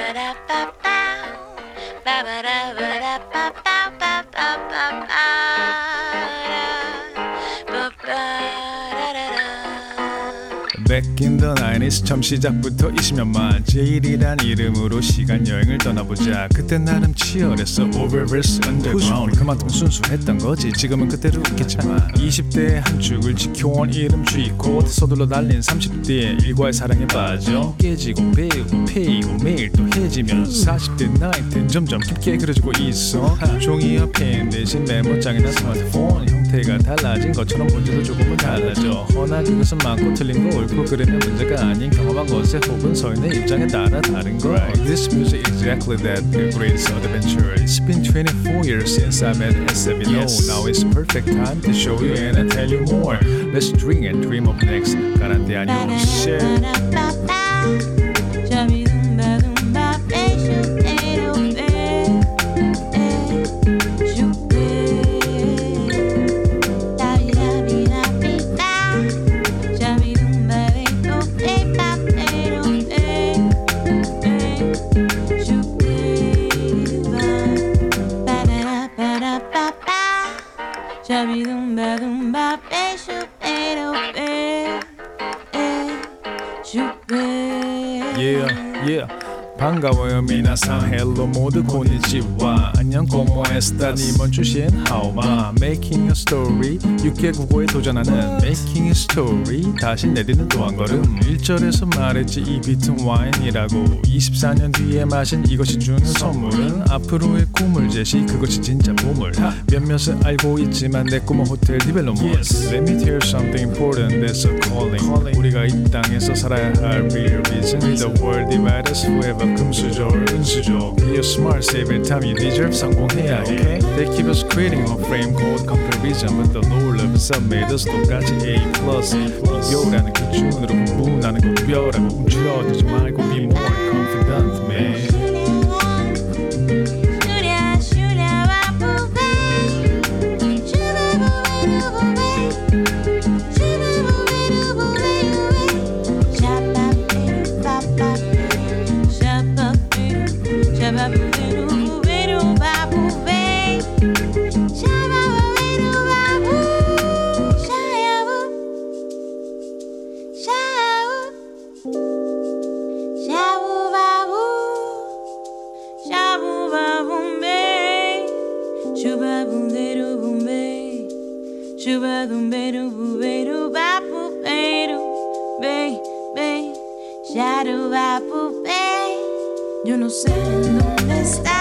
Back in the 90s 처음 시작부터 20년만 제일이란 이름으로 시간 여행을 떠나보자. 그때 나름 치열했어 Oververse Underground. 그만큼 순수했던 거지. 지금은 그때로 있겠지만 20대의 한 축을 지켜온 이름 G코드. 서둘러 달린 30대의 일과의 사랑에 빠져 깨지고 배우고 패이고 매일 또 해지면서 40대 나이텐 점점 깊게 그려지고 있어. 종이와 펜 대신 메모장이나 스마트폰 형태가 달라진 것처럼 본질도 조금은 달라져. 허나 그것은 많고 틀린 거 옳고 그러면 문제가 아닌 경험한 것에 혹은 서인의 입장에 따라 다른 거. This music is exactly that, the greatest adventure. It's been 24 years since I met SFO. Yes. Now it's perfect time to show you and I tell you more. Let's drink and dream of next. 가란데 아니오 shit. Yeah. 반가워요 미나상 헬로 모두 고니치와 안녕 como esta 니먼 주신 하오마 Making a story 6개 국어에 도전하는 Making a story 다시 내리는 또 한 걸음 1절에서 말했지 이 비튼 와인이라고 24년 뒤에 마신 이것이 주는 선물은 앞으로의 꿈을 제시 그것이 진짜 보물 몇몇은 알고 있지만 내 꿈은 호텔 디벨롭먼트 Let me tell you something important that's a calling 우리가 이 땅에서 살아야 할 real reason The world divide us whoever 금수저 은수저 Be a smart save every time you deserve 성공해야 해 okay? They keep us creating a frame called comparison But the Lord of us made us 똑같이 A+. 이겨라는 기준으로 구분하는 거 구별하고 움츠러들지 말고 Be more confident man Yo no sé dónde está.